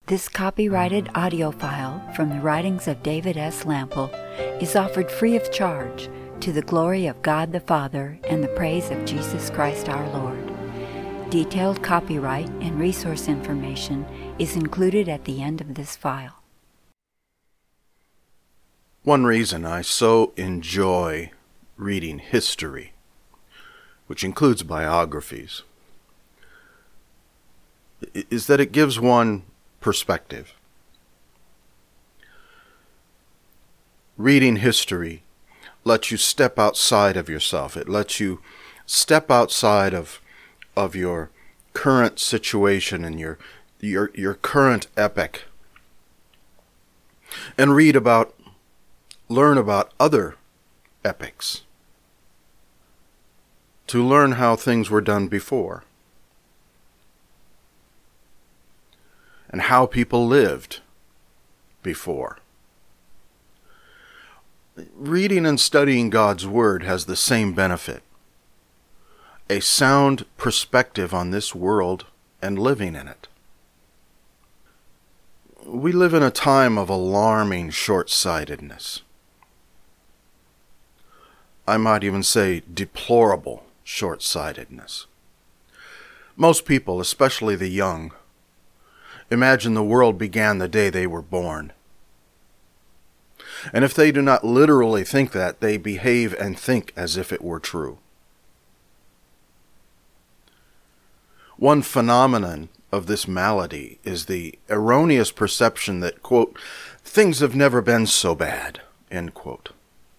This copyrighted audio file from the writings of David S. Lample is offered free of charge to the glory of God the Father and the praise of Jesus Christ our Lord. Detailed copyright and resource information is included at the end of this file. One reason I so enjoy reading history, which includes biographies, is that it gives one perspective. Reading history lets you step outside of yourself. It lets you step outside of your current situation and your current epoch and learn about other epochs, to learn how things were done before and how people lived before. Reading and studying God's Word has the same benefit: a sound perspective on this world and living in it. We live in a time of alarming short-sightedness. I might even say deplorable short-sightedness. Most people, especially the young, imagine the world began the day they were born. And if they do not literally think that, they behave and think as if it were true. One phenomenon of this malady is the erroneous perception that, quote, things have never been so bad, end quote.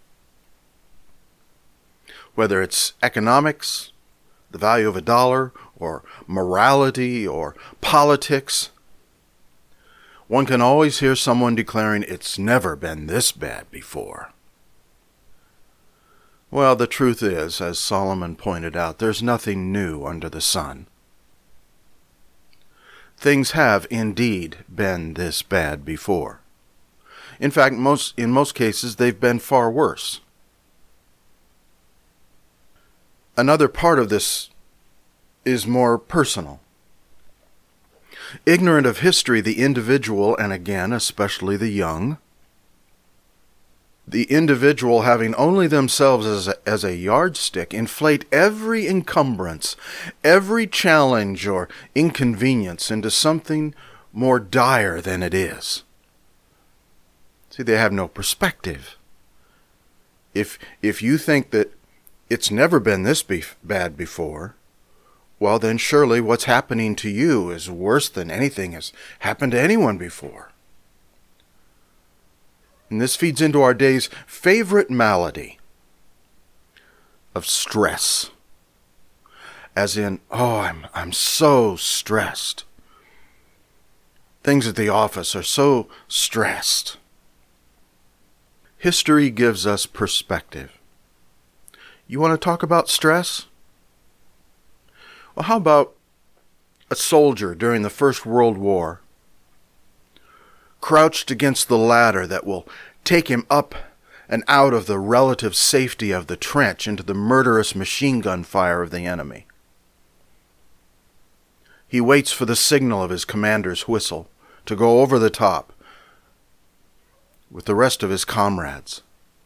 Whether it's economics, the value of a dollar, or morality, or politics, one can always hear someone declaring it's never been this bad before. Well, the truth is, as Solomon pointed out, there's nothing new under the sun. Things have indeed been this bad before. In fact, in most cases, they've been far worse. Another part of this is more personal. Ignorant of history, the individual, and again, especially the young, the individual having only themselves as a yardstick, inflate every encumbrance, every challenge or inconvenience into something more dire than it is. See, they have no perspective. If you think that it's never been this bad before, well, then surely what's happening to you is worse than anything has happened to anyone before. And this feeds into our day's favorite malady of stress. As in, I'm so stressed. Things at the office are so stressed. History gives us perspective. You want to talk about stress? Well, how about a soldier during the First World War, crouched against the ladder that will take him up and out of the relative safety of the trench into the murderous machine gun fire of the enemy? He waits for the signal of his commander's whistle to go over the top with the rest of his comrades.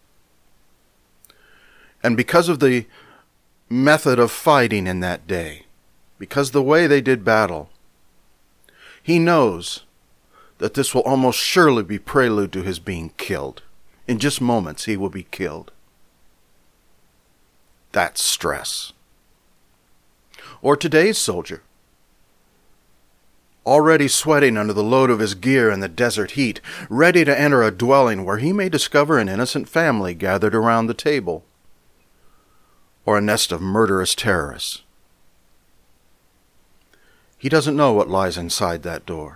And because of the method of fighting in that day, because the way they did battle, he knows that this will almost surely be prelude to his being killed. In just moments, he will be killed. That's stress. Or today's soldier, already sweating under the load of his gear in the desert heat, ready to enter a dwelling where he may discover an innocent family gathered around the table, or a nest of murderous terrorists. He doesn't know what lies inside that door.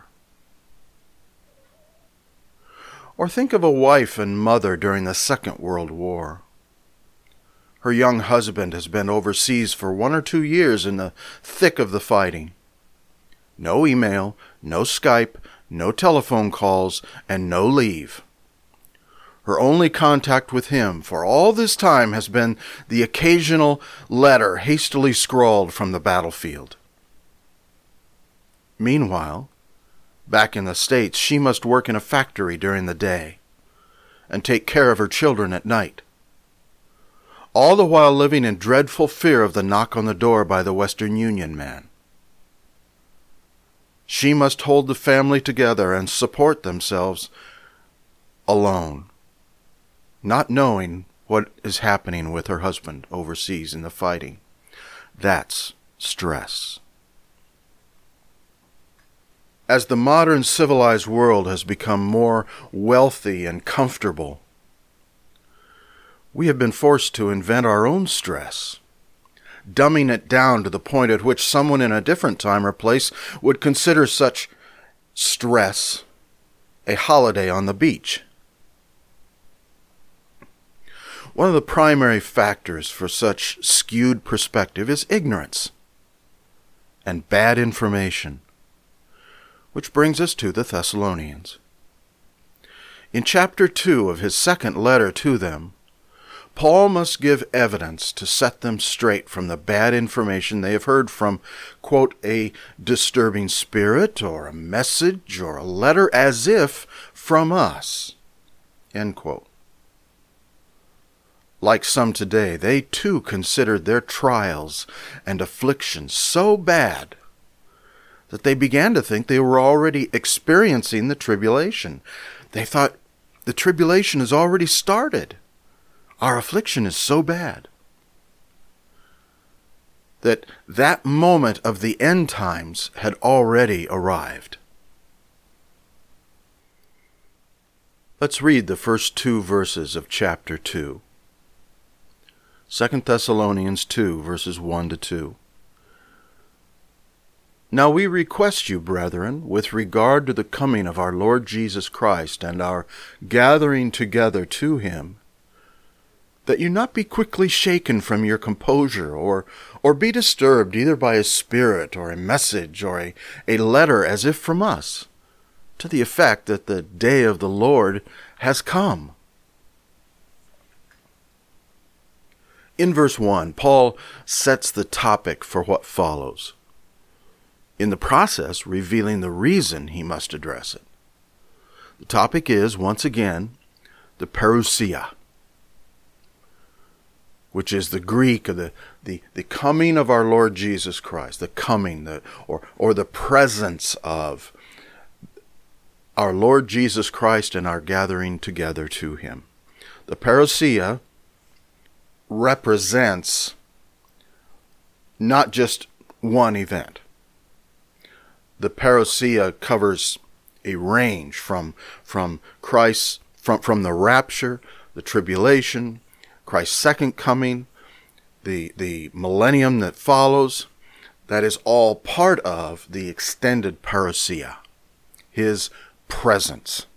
Or think of a wife and mother during the Second World War. Her young husband has been overseas for 1 or 2 years in the thick of the fighting. No email, no Skype, no telephone calls, and no leave. Her only contact with him for all this time has been the occasional letter hastily scrawled from the battlefield. Meanwhile, Back in the States, she must work in a factory during the day and take care of her children at night, all the while living in dreadful fear of the knock on the door by the Western Union man. She must hold the family together and support themselves alone, not knowing what is happening with her husband overseas in the fighting. That's stress. As the modern civilized world has become more wealthy and comfortable, we have been forced to invent our own stress, dumbing it down to the point at which someone in a different time or place would consider such stress a holiday on the beach. One of the primary factors for such skewed perspective is ignorance and bad information, which brings us to the Thessalonians. In chapter 2 of his second letter to them, Paul must give evidence to set them straight from the bad information they have heard from, quote, a disturbing spirit or a message or a letter as if from us, end quote. Like some today, they too considered their trials and afflictions so bad that they began to think they were already experiencing the tribulation. They thought, the tribulation has already started. Our affliction is so bad. That moment of the end times had already arrived. Let's read the first 2 verses of chapter 2. 2 Thessalonians 2, verses 1 to 2. Now we request you, brethren, with regard to the coming of our Lord Jesus Christ and our gathering together to him, that you not be quickly shaken from your composure, or be disturbed either by a spirit or a message or a letter as if from us, to the effect that the day of the Lord has come. In verse 1, Paul sets the topic for what follows, in the process revealing the reason he must address it. The topic is, once again, the parousia, which is the Greek of the coming of our Lord Jesus Christ, the coming, or the presence of our Lord Jesus Christ and our gathering together to him. The parousia represents not just one event. The parousia covers a range from Christ, from the rapture, the tribulation, Christ's second coming, the millennium that follows. That is all part of the extended parousia, his presence.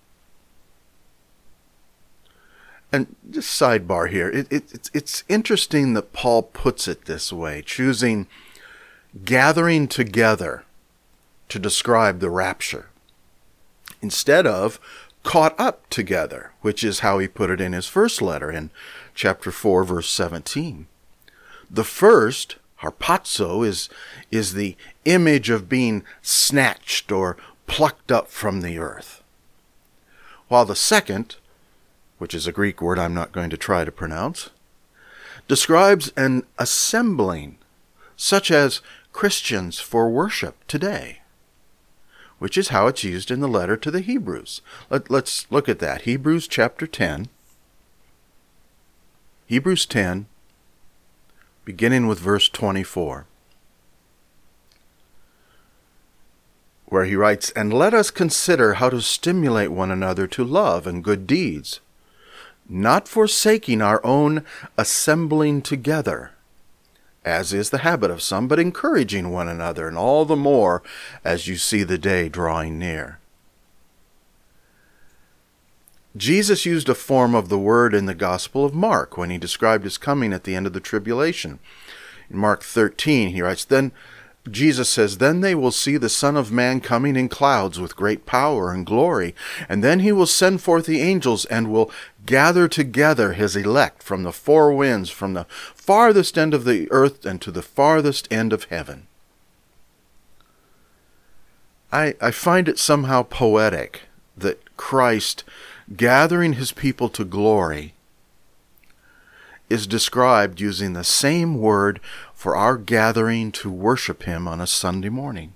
And just sidebar here, it's interesting that Paul puts it this way, choosing gathering together to describe the rapture, instead of caught up together, which is how he put it in his first letter in chapter 4, verse 17. The first, harpazo, is the image of being snatched or plucked up from the earth, while the second, which is a Greek word I'm not going to try to pronounce, describes an assembling, such as Christians for worship today, which is how it's used in the letter to the Hebrews. Let's look at that. Hebrews chapter 10. Hebrews 10, beginning with verse 24, where he writes, "And let us consider how to stimulate one another to love and good deeds, not forsaking our own assembling together, as is the habit of some, but encouraging one another, and all the more as you see the day drawing near." Jesus used a form of the word in the Gospel of Mark when he described his coming at the end of the tribulation. In Mark 13, he writes, Jesus says, "Then they will see the Son of Man coming in clouds with great power and glory, and then he will send forth the angels and will gather together his elect from the four winds, from the farthest end of the earth and to the farthest end of heaven." I find it somehow poetic that Christ, gathering his people to glory, is described using the same word for our gathering to worship him on a Sunday morning.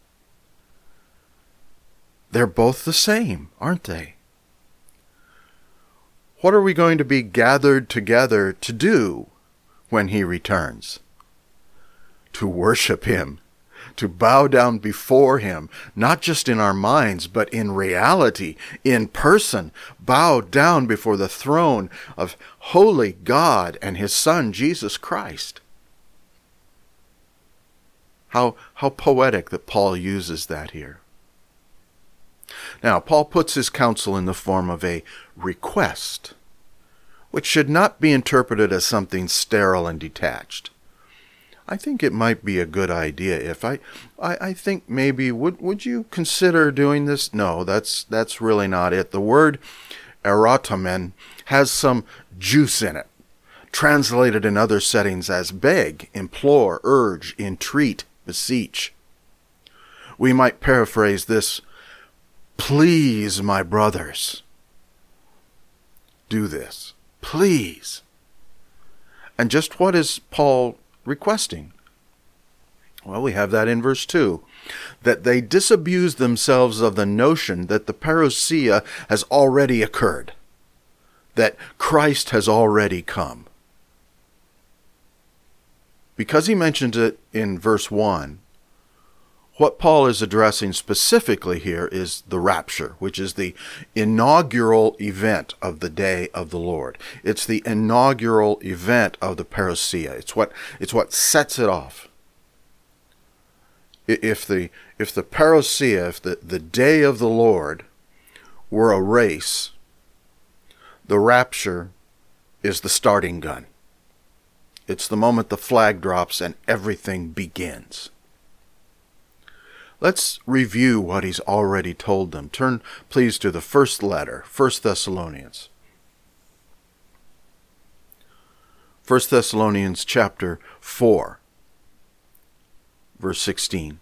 They're both the same, aren't they? What are we going to be gathered together to do when he returns? To worship him, to bow down before him, not just in our minds, but in reality, in person, bow down before the throne of holy God and his Son, Jesus Christ. How poetic that Paul uses that here. Now, Paul puts his counsel in the form of a request, which should not be interpreted as something sterile and detached. I think it might be a good idea if I think maybe, would you consider doing this? No, that's really not it. The word erotomen has some juice in it, translated in other settings as beg, implore, urge, entreat, beseech. We might paraphrase this: please, my brothers, do this. Please. And just what is Paul requesting? Well, we have that in verse 2. That they disabuse themselves of the notion that the parousia has already occurred. That Christ has already come. Because he mentions it in verse 1, what Paul is addressing specifically here is the rapture, which is the inaugural event of the day of the Lord. It's the inaugural event of the parousia. It's what sets it off. If the parousia, if the day of the Lord were a race, the rapture is the starting gun. It's the moment the flag drops and everything begins. Let's review what he's already told them. Turn, please, to the first letter, 1 Thessalonians. 1 Thessalonians chapter 4, verse 16.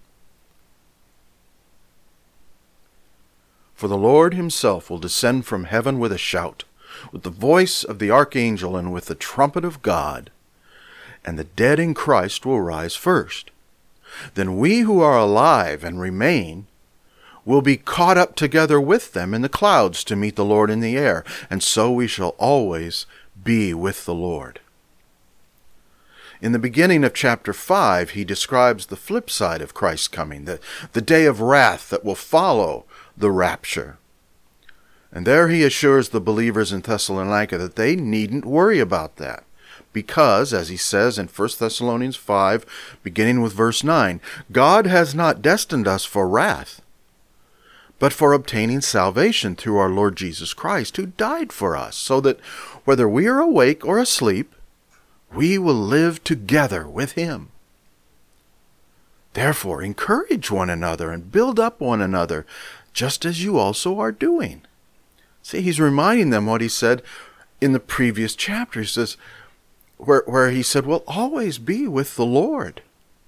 For the Lord himself will descend from heaven with a shout, with the voice of the archangel, and with the trumpet of God, and the dead in Christ will rise first. Then we who are alive and remain will be caught up together with them in the clouds to meet the Lord in the air, and so we shall always be with the Lord. In the beginning of chapter 5, he describes the flip side of Christ's coming, the day of wrath that will follow the rapture. And there he assures the believers in Thessalonica that they needn't worry about that. Because, as he says in 1 Thessalonians 5, beginning with verse 9, God has not destined us for wrath, but for obtaining salvation through our Lord Jesus Christ, who died for us, so that whether we are awake or asleep, we will live together with him. Therefore, encourage one another and build up one another, just as you also are doing. See, he's reminding them what he said in the previous chapter. He says, where he said, we'll always be with the Lord.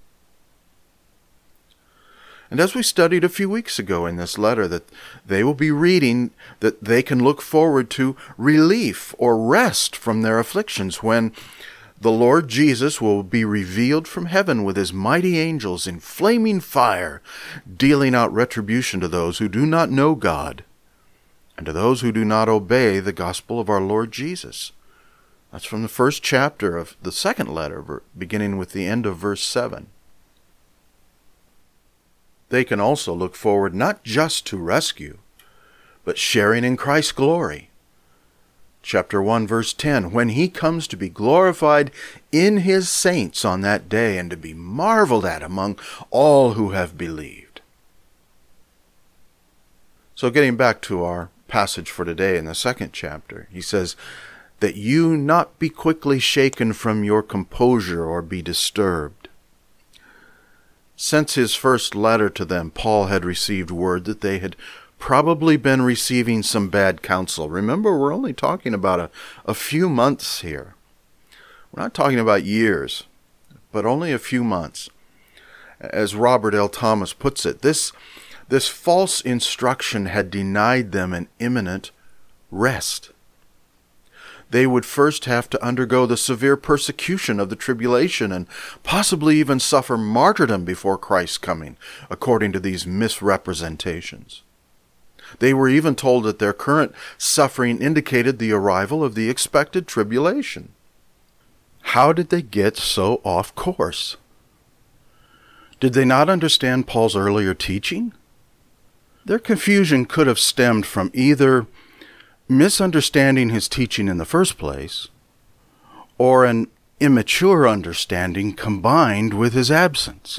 And as we studied a few weeks ago in this letter, that they will be reading, that they can look forward to relief or rest from their afflictions when the Lord Jesus will be revealed from heaven with his mighty angels in flaming fire, dealing out retribution to those who do not know God and to those who do not obey the gospel of our Lord Jesus. That's from the first chapter of the second letter, beginning with the end of verse 7. They can also look forward not just to rescue, but sharing in Christ's glory. Chapter 1, verse 10, when he comes to be glorified in his saints on that day and to be marveled at among all who have believed. So getting back to our passage for today in the second chapter, he says, that you not be quickly shaken from your composure or be disturbed. Since his first letter to them, Paul had received word that they had probably been receiving some bad counsel. Remember, we're only talking about a few months here. We're not talking about years, but only a few months. As Robert L. Thomas puts it, this This false instruction had denied them an imminent rest. They would first have to undergo the severe persecution of the tribulation and possibly even suffer martyrdom before Christ's coming, according to these misrepresentations. They were even told that their current suffering indicated the arrival of the expected tribulation. How did they get so off course? Did they not understand Paul's earlier teaching? Their confusion could have stemmed from either misunderstanding his teaching in the first place, or an immature understanding combined with his absence.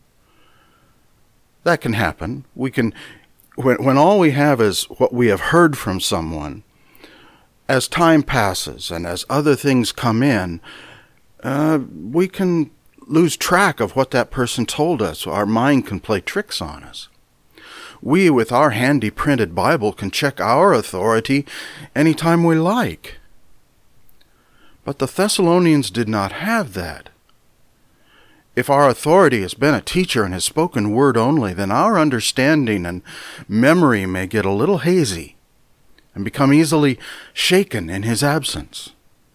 That can happen. When all we have is what we have heard from someone, as time passes and as other things come in, we can lose track of what that person told us. Our mind can play tricks on us. We, with our handy printed Bible, can check our authority anytime we like. But the Thessalonians did not have that. If our authority has been a teacher and has spoken word only, then our understanding and memory may get a little hazy and become easily shaken in his absence.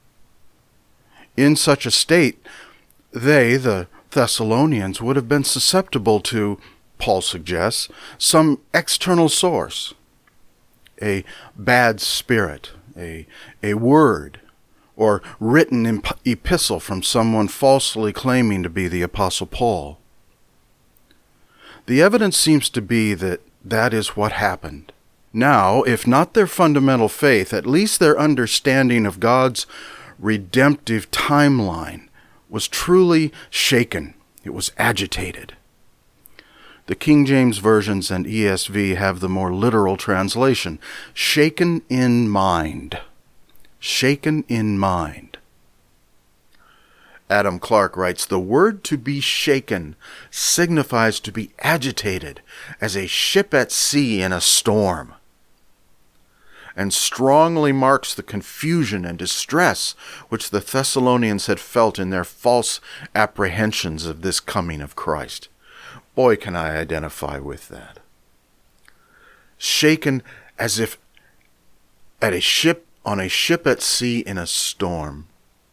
In such a state, they, the Thessalonians, would have been susceptible to, Paul suggests, some external source, a bad spirit, a word, or written epistle from someone falsely claiming to be the Apostle Paul. The evidence seems to be that that is what happened. Now, if not their fundamental faith, at least their understanding of God's redemptive timeline was truly shaken. It was agitated. The King James versions and ESV have the more literal translation, shaken in mind. Shaken in mind. Adam Clarke writes, "The word to be shaken signifies to be agitated as a ship at sea in a storm, and strongly marks the confusion and distress which the Thessalonians had felt in their false apprehensions of this coming of Christ." Boy, can I identify with that. Shaken as if on a ship at sea in a storm.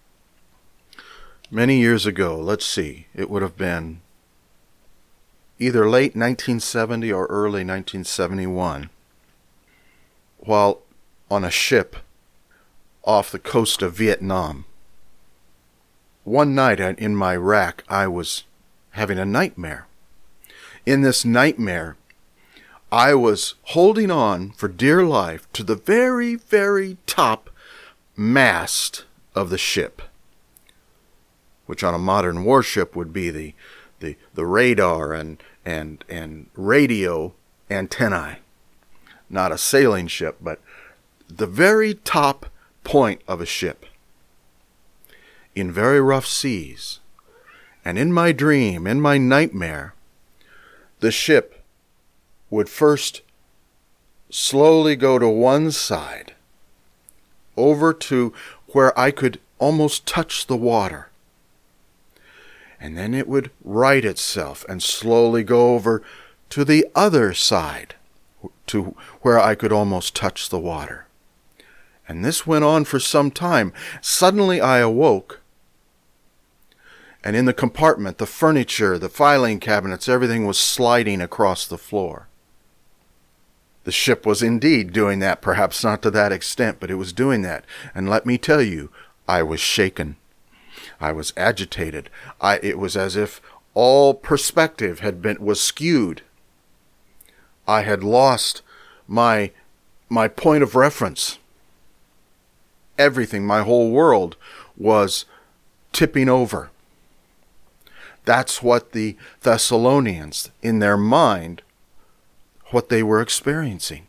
Many years ago, let's see, it would have been either late 1970 or early 1971, while on a ship off the coast of Vietnam. One night in my rack, I was having a nightmare. In this nightmare, I was holding on for dear life to the very, very top mast of the ship, which on a modern warship would be the radar and radio antennae. Not a sailing ship, but the very top point of a ship. In very rough seas. And in my dream, in my nightmare, the ship would first slowly go to one side, over to where I could almost touch the water. And then it would right itself and slowly go over to the other side, to where I could almost touch the water. And this went on for some time. Suddenly I awoke, and in the compartment, the furniture, the filing cabinets, everything was sliding across the floor. The ship was indeed doing that, perhaps not to that extent, but it was doing that. And let me tell you, I was shaken. I was agitated. It was as if all perspective was skewed. I had lost my point of reference. Everything, my whole world, was tipping over. That's what the Thessalonians, in their mind, what they were experiencing.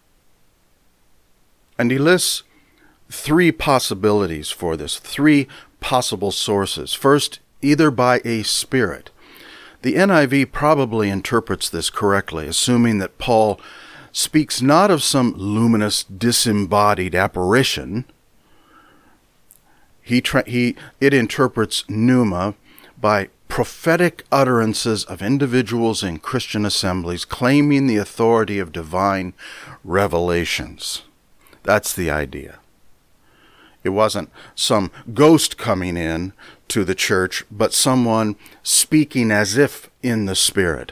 And he lists three possibilities for this, three possible sources. First, either by a spirit. The NIV probably interprets this correctly, assuming that Paul speaks not of some luminous, disembodied apparition. It interprets pneuma by prophetic utterances of individuals in Christian assemblies claiming the authority of divine revelations. That's the idea. It wasn't some ghost coming in to the church, but someone speaking as if in the Spirit.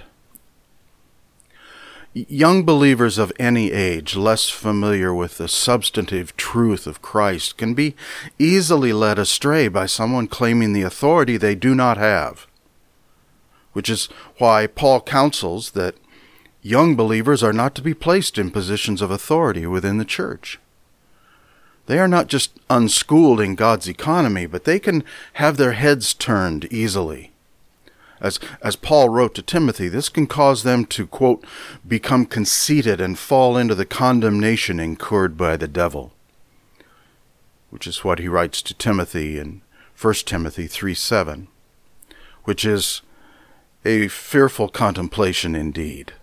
Young believers of any age, less familiar with the substantive truth of Christ, can be easily led astray by someone claiming the authority they do not have, which is why Paul counsels that young believers are not to be placed in positions of authority within the church. They are not just unschooled in God's economy, but they can have their heads turned easily. As Paul wrote to Timothy, this can cause them to, quote, become conceited and fall into the condemnation incurred by the devil, which is what he writes to Timothy in 1 Timothy 3:7, which is a fearful contemplation indeed.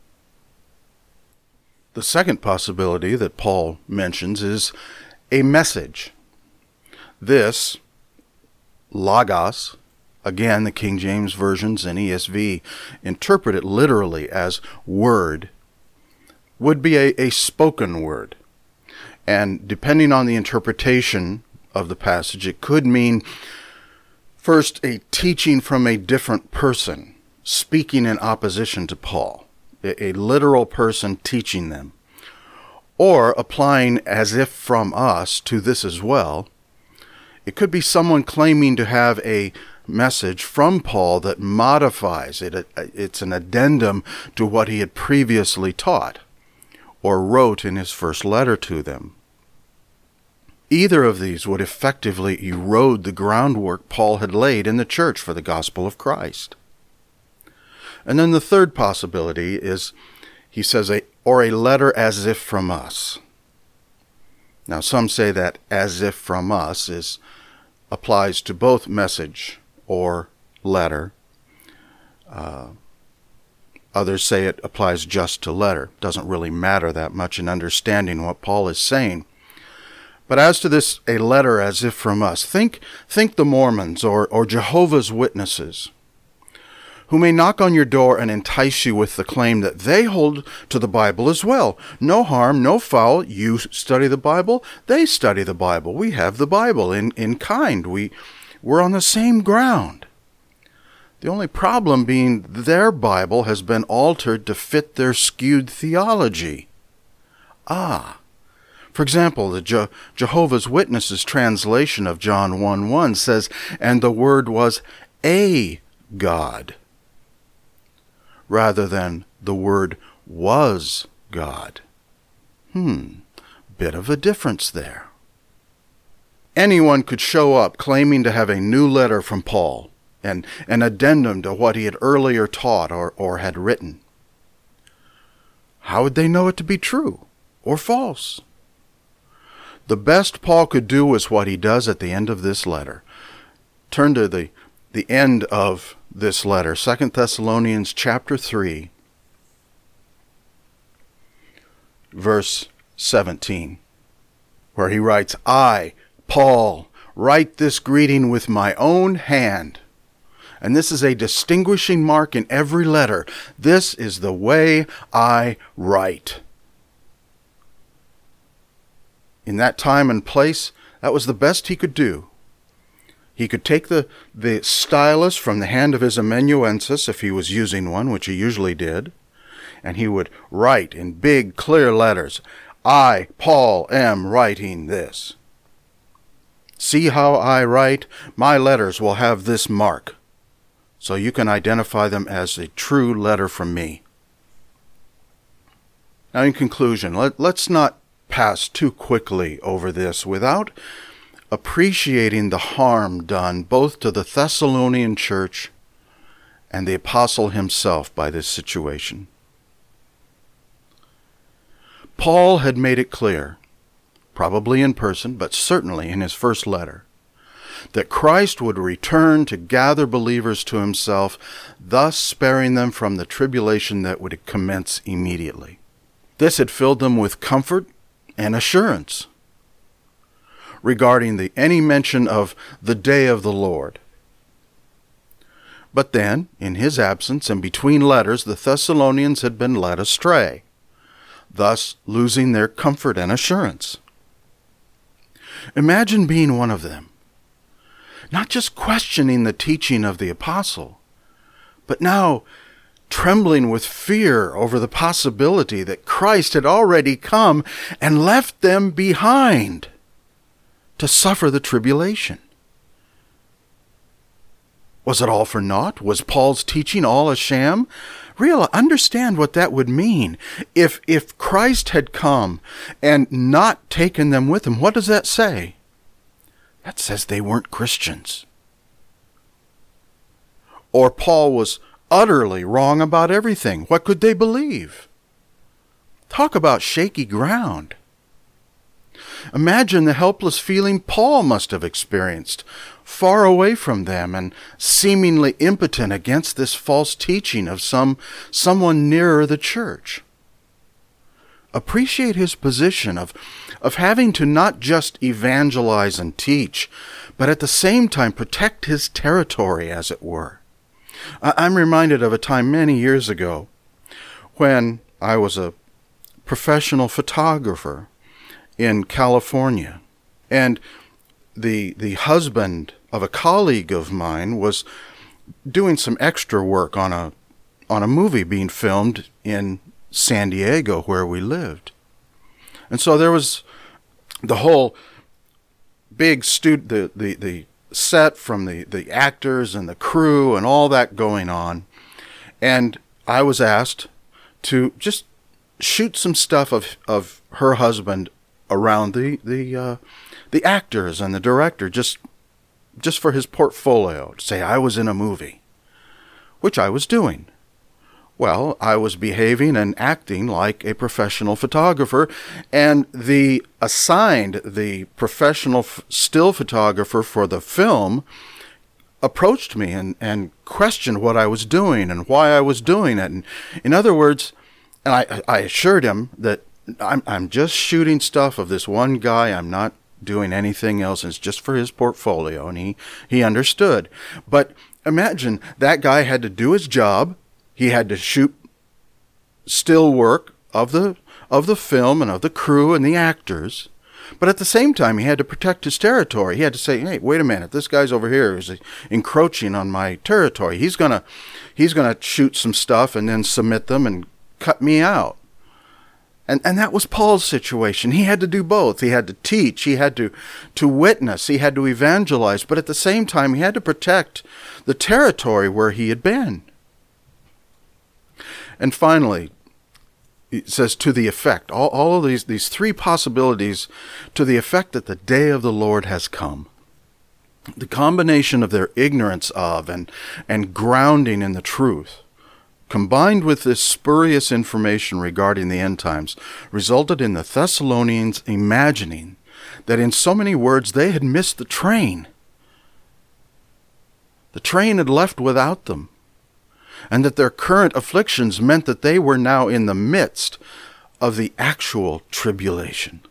The second possibility that Paul mentions is a message. This, logos, again, the King James versions and ESV interpret it literally as word, would be a spoken word. And depending on the interpretation of the passage, it could mean, first, a teaching from a different person, speaking in opposition to Paul, a literal person teaching them, or applying as if from us to this as well. It could be someone claiming to have a message from Paul that modifies it. It's an addendum to what he had previously taught or wrote in his first letter to them. Either of these would effectively erode the groundwork Paul had laid in the church for the gospel of Christ. And then the third possibility is, he says, or a letter as if from us. Now, some say that as if from us applies to both message or letter. Others say it applies just to letter. Doesn't really matter that much in understanding what Paul is saying. But as to this, a letter as if from us, think the Mormons or Jehovah's Witnesses, who may knock on your door and entice you with the claim that they hold to the Bible as well. No harm, no foul. You study the Bible, they study the Bible. We have the Bible in kind. We're on the same ground. The only problem being their Bible has been altered to fit their skewed theology. For example, the Jehovah's Witnesses translation of John 1:1 says, "And the Word was a God," rather than the Word was God. Bit of a difference there. Anyone could show up claiming to have a new letter from Paul, and an addendum to what he had earlier taught or had written. How would they know it to be true or false? The best Paul could do was what he does at the end of this letter. Turn to the end of this letter, 2 Thessalonians chapter 3, verse 17, where he writes, "I, Paul, write this greeting with my own hand." And this is a distinguishing mark in every letter. This is the way I write. In that time and place, that was the best he could do. He could take the stylus from the hand of his amanuensis, if he was using one, which he usually did, and he would write in big, clear letters, "I, Paul, am writing this. See how I write? My letters will have this mark, so you can identify them as a true letter from me." Now, in conclusion, let's not pass too quickly over this without appreciating the harm done both to the Thessalonian church and the apostle himself by this situation. Paul had made it clear, probably in person, but certainly in his first letter, that Christ would return to gather believers to himself, thus sparing them from the tribulation that would commence immediately. This had filled them with comfort and assurance regarding any mention of the day of the Lord. But then, in his absence and between letters, the Thessalonians had been led astray, thus losing their comfort and assurance. Imagine being one of them, not just questioning the teaching of the apostle, but now trembling with fear over the possibility that Christ had already come and left them behind to suffer the tribulation. Was it all for naught? Was Paul's teaching all a sham? Understand what that would mean. If Christ had come and not taken them with him, what does that say? That says they weren't Christians. Or Paul was utterly wrong about everything. What could they believe? Talk about shaky ground. Imagine the helpless feeling Paul must have experienced, far away from them and seemingly impotent against this false teaching of someone nearer the church. Appreciate his position of having to not just evangelize and teach, but at the same time protect his territory, as it were. I'm reminded of a time many years ago when I was a professional photographer in California, and the husband of a colleague of mine was doing some extra work on a movie being filmed in San Diego where we lived. And so there was the whole big the set from the actors and the crew and all that going on. And I was asked to just shoot some stuff of her husband around the actors and the director, just for his portfolio, to say I was in a movie, which I was doing. Well, I was behaving and acting like a professional photographer, and the professional still photographer for the film approached me and questioned what I was doing and why I was doing it. And in other words, and I assured him that I'm just shooting stuff of this one guy. I'm not doing anything else. It's just for his portfolio, and he understood. But imagine that guy had to do his job. He had to shoot still work of the film and of the crew and the actors. But at the same time, he had to protect his territory. He had to say, hey, wait a minute, this guy's over here is encroaching on my territory. He's gonna shoot some stuff and then submit them and cut me out. And that was Paul's situation. He had to do both. He had to teach, he had to witness, he had to evangelize, but at the same time, he had to protect the territory where he had been. And finally, it says to the effect, all of these three possibilities, to the effect that the day of the Lord has come. The combination of their ignorance of and grounding in the truth, combined with this spurious information regarding the end times, resulted in the Thessalonians imagining that in so many words they had missed the train. The train had left without them, and that their current afflictions meant that they were now in the midst of the actual tribulation.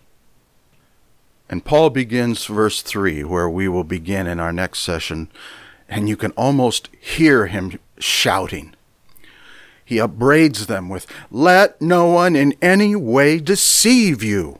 And Paul begins verse 3, where we will begin in our next session, and you can almost hear him shouting. He upbraids them with, "Let no one in any way deceive you."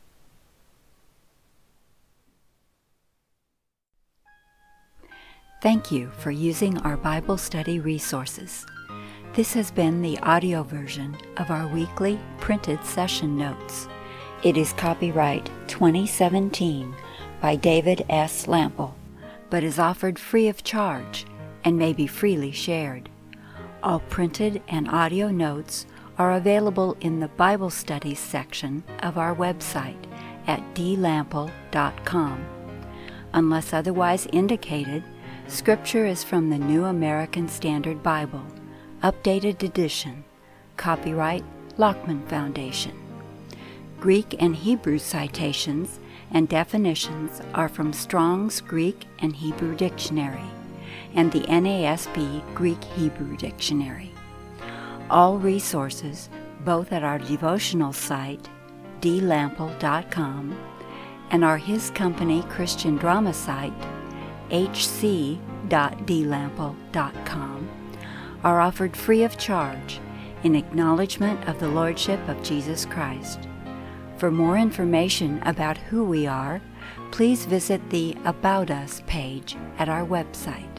Thank you for using our Bible study resources. This has been the audio version of our weekly printed session notes. It is copyright 2017 by David S. Lample, but is offered free of charge and may be freely shared. All printed and audio notes are available in the Bible Studies section of our website at dlample.com. Unless otherwise indicated, Scripture is from the New American Standard Bible, Updated Edition, copyright Lockman Foundation. Greek and Hebrew citations and definitions are from Strong's Greek and Hebrew Dictionary and the NASB Greek-Hebrew Dictionary. All resources, both at our devotional site, dlample.com, and our His Company Christian Drama site, hc.dlample.com, are offered free of charge in acknowledgement of the Lordship of Jesus Christ. For more information about who we are, please visit the About Us page at our website.